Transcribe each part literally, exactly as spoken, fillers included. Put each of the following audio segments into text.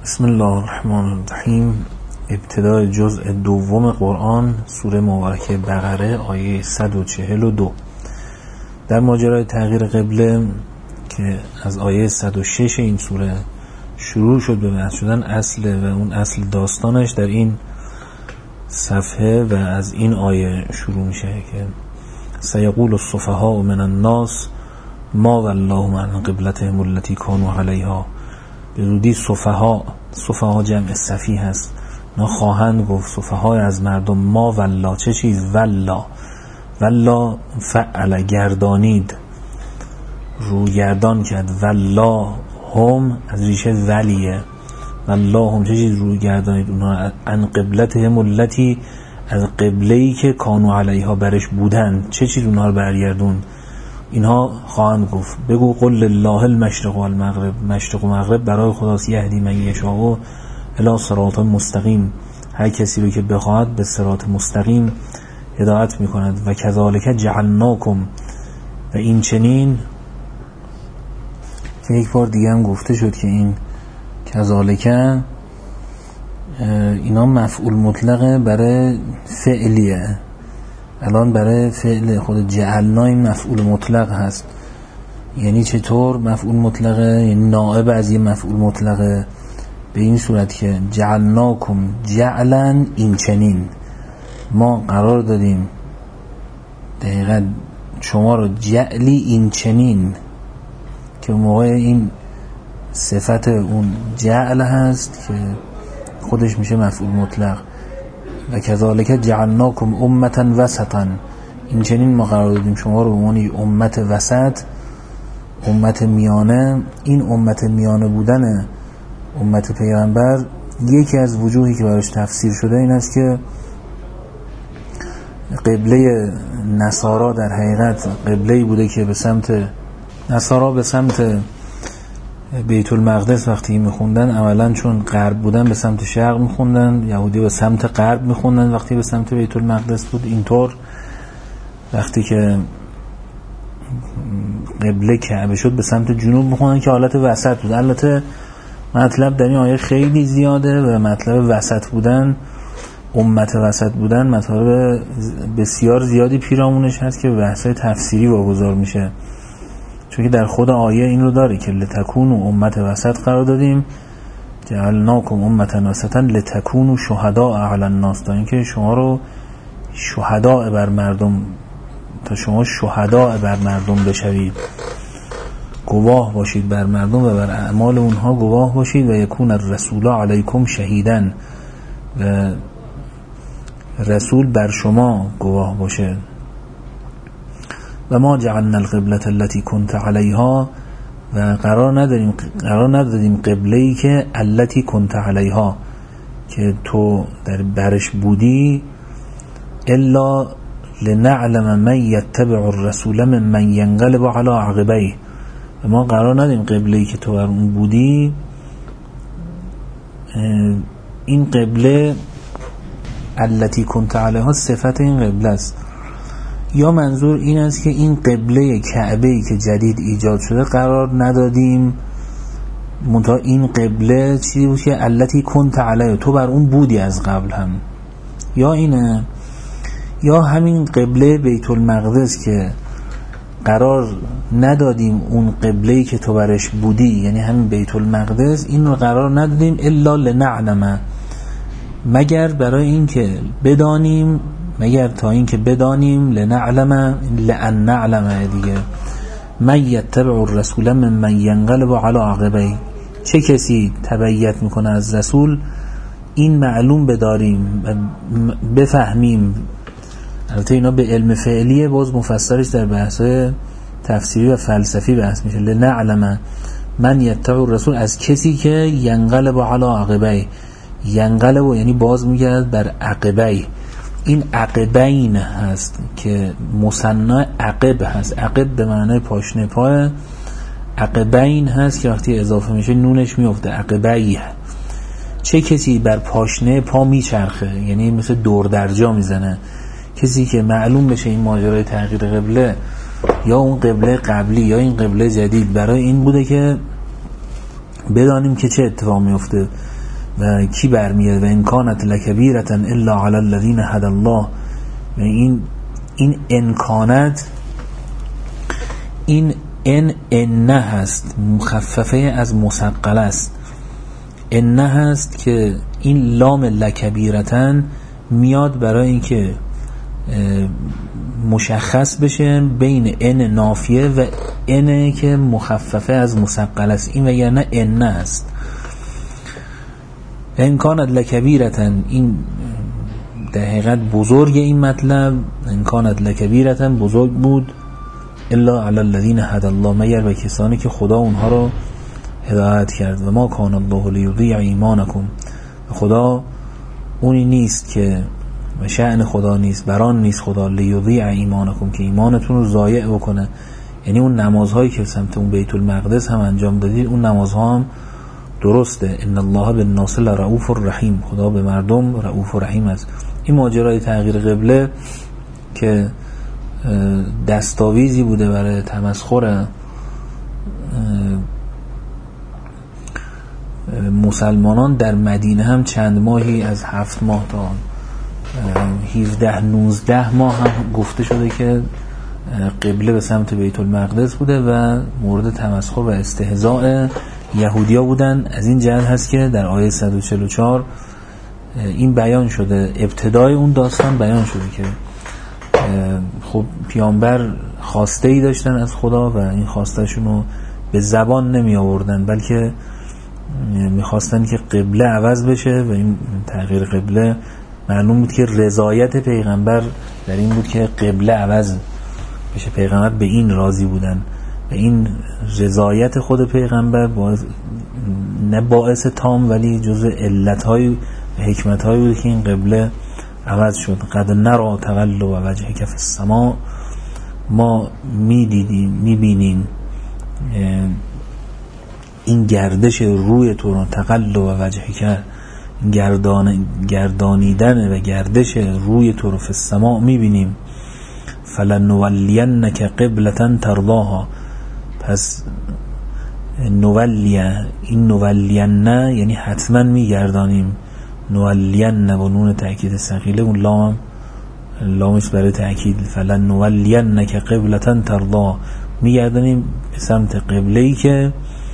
بسم الله الرحمن الرحیم. ابتدای جزء دوم قرآن، سوره مبارکه بقره، آیه صد و چهل و دو. در ماجرای تغییر قبله که از آیه صد و شش این سوره شروع شد به بحث شدن اصل و اون اصل داستانش در این صفحه و از این آیه شروع میشه که سیقول السفهاء من الناس ما والله عن قبلتهم التي كانوا عليها. به زودی سفها، سفها جمع سفیه هست، نا خواهند گفت سفهای از مردم ما والله، چه چیز؟ والله والله فعل، گردانید، رو گردان کرد. والله هم از ریشه ولیه، والله هم چه چیز؟ رو گردانید اونها عن قبلتهم التي، از قبله‌ای که کانوا علیها برش بودن، چه چیز اونها رو برگردون؟ اینها خواهند گفت بگو قل لله المشرق و المغرب، مشرق و مغرب برای خداست، یهدی من یشاء الی صراط مستقیم، هر کسی رو که بخواهد به صراط مستقیم هدایت میکند. و کذالک جعلناکم، و این چنین که یک بار دیگه هم گفته شد که این کذالک اینا مفعول مطلقه برای فعلیه، الان برای فعل خود جعلنا این مفعول مطلق هست. یعنی چطور مفعول مطلقه؟ یعنی نائب از یه مفعول مطلقه، به این صورت که جعلناکم جعلا، این چنین ما قرار دادیم دقیقا شما رو جعلی این چنین، که موقع این صفت اون جعل هست که خودش میشه مفعول مطلق. و کذالک جعلناکم امتا وسطا، این چنین ما قرار دادیم شما رو به عنوان امت وسط، امت میانه. این امت میانه بودن امت پیغمبر یکی از وجوهی که براش تفسیر شده این است که قبله نصارا در حقیقت قبله‌ای بوده که به سمت نصارا به سمت بیت المقدس وقتی میخوندن، اولا چون غرب بودن به سمت شرق میخوندن، یهودی به سمت غرب میخوندن وقتی به سمت بیت المقدس بود. اینطور وقتی که قبله کعبه شد به سمت جنوب میخوندن که حالت وسط بود. البته مطلب در این آیه خیلی زیاده و مطلب وسط بودن، امت وسط بودن، مطلب بسیار زیادی پیرامونش هست که بحثای تفسیری واگذار میشه، چون که در خود آیه این رو داره که لتکونوا امت وسط قرار دادیم، جعلناکم امتا وسطا لتکونوا شهداء علی الناس، تا اینکه شما رو شهداء بر مردم، تا شما شهداء بر مردم بشوید، گواه باشید بر مردم و بر اعمال اونها گواه باشید. و یکون الرسول علیکم شهیدا، و رسول بر شما گواه باشه. و ما جعلنا القبلة التي كنت عليها، و قرار نداریم قرار ندادیم قبله‌ای که التي كنت عليها، که تو در برش بودی، الا لنعلم من يتبع الرسول ممن ينقلب على عقبيه. و ما قرار نداریم قبله‌ای که تو بر اون بودی، این قبله التي كنت عليها صفت این قبله است، یا منظور این است که این قبله کعبه‌ای که جدید ایجاد شده قرار ندادیم، منتها این قبله چیزی بود که التی کنت علیه، تو بر اون بودی از قبل هم. یا اینه، یا همین قبله بیت المقدس که قرار ندادیم اون قبله‌ای که تو برش بودی، یعنی همین بیت المقدس، این رو قرار ندادیم الا لنعلم، مگر برای این که بدانیم، مگر تا این که بدانیم، لنعلم لان نعلم دیگه، من یتبع الرسول ممن ینقلب علی عقبیه، چه کسی تبعیت میکنه از رسول، این معلوم بداریم بفهمیم. البته اینا به علم فعلیه، باز مفسرش در بحث تفسیری و فلسفی بحث میشه. لنعلم من یتبع الرسول، از کسی که ینقلب علی عقبیه، ینقلب یعنی باز میگرد بر عقبیه، این عقبین هست که مثنی عقب هست، عقب به معنای پاشنه پای، عقبین هست که وقتی اضافه میشه نونش میفته عقبیه. چه کسی بر پاشنه پا میچرخه، یعنی مثل دور درجا میزنه، کسی که معلوم بشه این ماجرای تغییر قبله، یا اون قبله قبلی یا این قبله جدید، برای این بوده که بدانیم که چه اتفاق میفته. و کی برمیاد و ان کانت لکبیرة الا علی الذین هدی الله. و این این امکانت این ان ان هست، مخففه از مثقل است. ان هست که این لام لکبیرتن میاد برای اینکه مشخص بشه بین ان نافیه و ان که مخففه از مثقل است. این وگرنه ان است. ان کانت لکبیرتن، این در حقیقت بزرگ این مطلب، ان کانت لکبیرتن بزرگ بود، الا علی الذین هدی الله، مگر به کسانی که خدا اونها رو هدایت کرد. و ما کان الله لیضیع ایمانکم، خدا اونی نیست که و شأن خدا نیست، بران نیست خدا لیضیع ایمانکم که ایمانتون رو ضایع بکنه. یعنی اون نمازهایی که سمت اون بیت المقدس هم انجام دادید اون نمازها هم درسته. ان الله بالناس لرؤوف رحیم، خدا به مردم رؤوف و رحیم است. این ماجرای تغییر قبله که دستاویزی بوده برای تمسخر مسلمانان در مدینه هم چند ماهی از هفت ماه تا هفده نوزده ماه هم گفته شده که قبله به سمت بیت المقدس بوده و مورد تمسخر و استهزاء یهودیا بودن. از این جهت هست که در آیه صد و چهل و چهار این بیان شده، ابتدای اون داستان بیان شده که خب پیامبر خواسته ای داشتن از خدا و این خواستشون رو به زبان نمی آوردن، بلکه میخواستن که قبله عوض بشه و این تغییر قبله معلوم بود که رضایت پیغمبر در این بود که قبله عوض بشه. پیغمبر به این راضی بودن و این رضایت خود پیغمبر باعث نه باعث تام ولی جزء علت‌های و حکمت‌هایی بود که این قبله عوض شد. قد نرى تقلب وجهک فی السماء، ما میدیدیم میبینیم این گردش روی تو رو، تقلب وجهک گردان گردانیدن و گردش روی تو رو، فی السماء میبینیم. فلنولینک قبلة ترضاها، پس نولیه، این نولین یعنی حتما میگردانیم، نولین با نون تأکید ثقیله، اون لام لامش برای تأکید. فلنولینک قبلة ترضاها، میگردانیم به سمت قبله‌ای که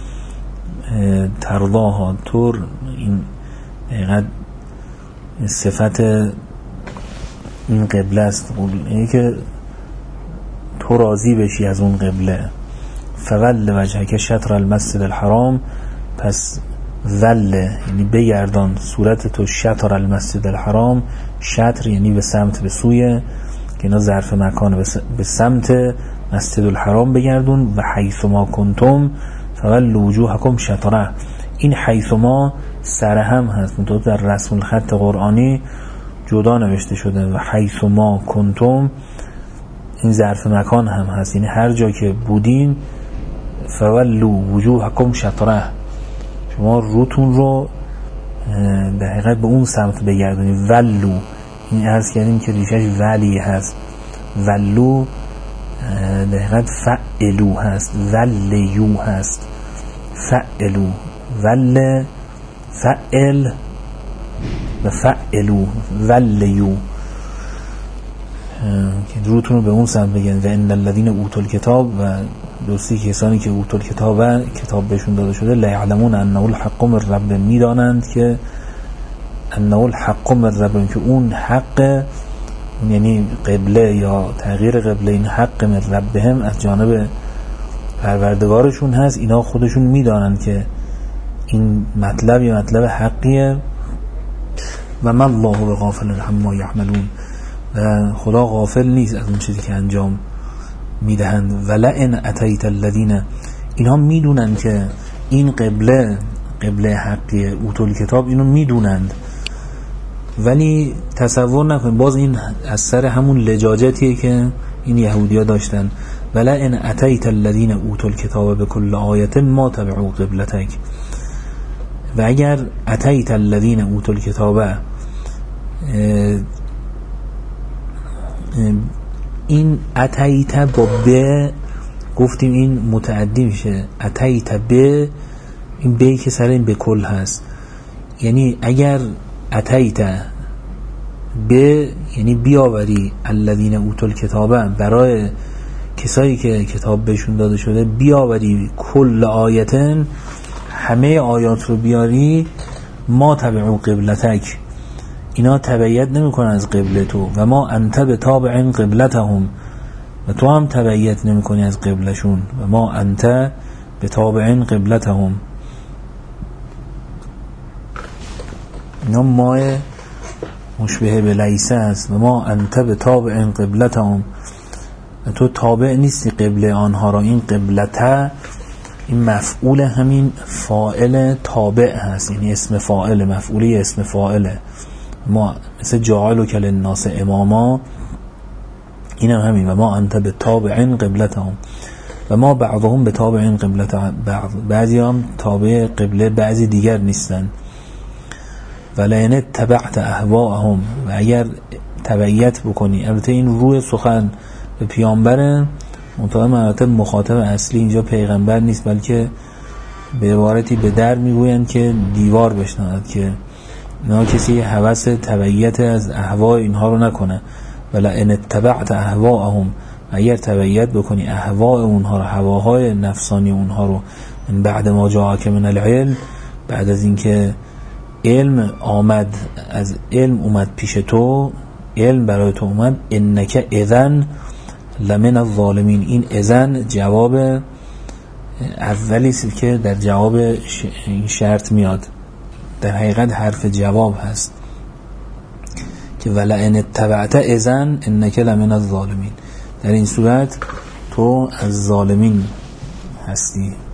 ترضاها، طور این دقیقت صفت این قبله است، اینه که تو راضی بشی از اون قبله. فول وجهک شطر المسجد الحرام، پس ول یعنی بگردان صورت تو، شطر المسجد الحرام، شطر یعنی به سمت، به سوی، که اینا ظرف مکان، به سمت مسجد الحرام بگردون. و حیث ما کنتم فول وجوهکم شطره، این حیث ما سر هم هست، منطقه در رسم الخط قرآنی جدا نوشته شده. و حیث ما کنتم این ظرف مکان هم هست، یعنی هر جا که بودین، فولوا وجوهکم شطره، شما روتون رو در حقیقت به اون سمت بگردونید. ولو، این عرض کردیم که ریشش ولی هست، ولو در حقیقت فعلو هست، ولیو هست، فعلو، ول فعل و فعلو، ولیو، که روتون رو به اون سمت بگن. و ان الذین اوتوا الکتاب، و دوستی کسانی که اوتوا الکتاب، کتاب بهشون داده شده، لا یعلمون انه الحق من رب، میدانند که انه الحق من رب، که اون حق یعنی قبله یا تغییر قبله، این حق من ربهم از جانب پروردگارشون هست. اینا خودشون میدانند که این مطلب یه مطلب حقیه. و ما الله بغافل عما یعملون، و خدا غافل نیست از اون چیزی که انجام میدهند. ولئن اتیت الذین، اینها میدونن که این قبله قبله حقیه، اوتوا الکتاب، اینو میدونند، ولی تصور نکنید، باز این از سر همون لجاجتیه که این یهودیا داشتن. ولئن اتیت الذین اوتوا الکتاب بكل آیه ما تبعوا قبلتک، و اگر اتیت الذین اوتوا الکتاب، این اتیت با ب گفتیم این متعدی میشه، اتیت ب، این بی که سر این به کل هست، یعنی اگر اتیت به، یعنی بیاوری الذین اوتوا الکتاب، برای کسایی که کتاب بهشون داده شده بیاوری کل آیتن، همه آیات رو بیاری، ما تبعو قبلتک، اینا تبعیت نمی کنن از قبل تو، و ما انت بتابع قبلتهم، و تو هم تبعیت نمی کنی از قبلشون، و ما انت بتابع قبلتهم. اینا ما مشبه به لیسه است، و ما انت بتابع قبلتهم، و تو تابع نیستی قبل آنها را. این قبلته این مفعول همین فاعل تابع هست، یعنی اسم فاعل، مفعولی اسم فاعله. ما مثل جاعل کل الناس اماما، این هم همین، و ما انت بتابع قبلتهم، و ما بعضهم بتابع قبلت بعض، بعضی هم تابع قبله بعضی دیگر نیستن. ولئن اتبعت اهواءهم، و اگر تبعیت بکنی، البته این روی سخن به پیامبره، منطقه البته مخاطب اصلی اینجا پیغمبر نیست، بلکه به عبارتی به در میگویند که دیوار بشنود، که نه کسی هوس تبعیت از اهوا اینها رو نکنه. ولئن اتبعت اهواءهم، اگر تبعیت بکنی اهواء اونها رو، هواهای نفسانی اونها رو، من بعد ما جاءک من العلم، بعد از اینکه علم آمد، از علم اومد پیش تو، علم برای تو اومد، انک اذن لمن الظالمین. این اذن جواب اولی است که در جواب این شرط میاد، در حقیقت حرف جواب هست که ولئن اتبعت اذن انک لمن الظالمین، در این صورت تو از ظالمین هستی.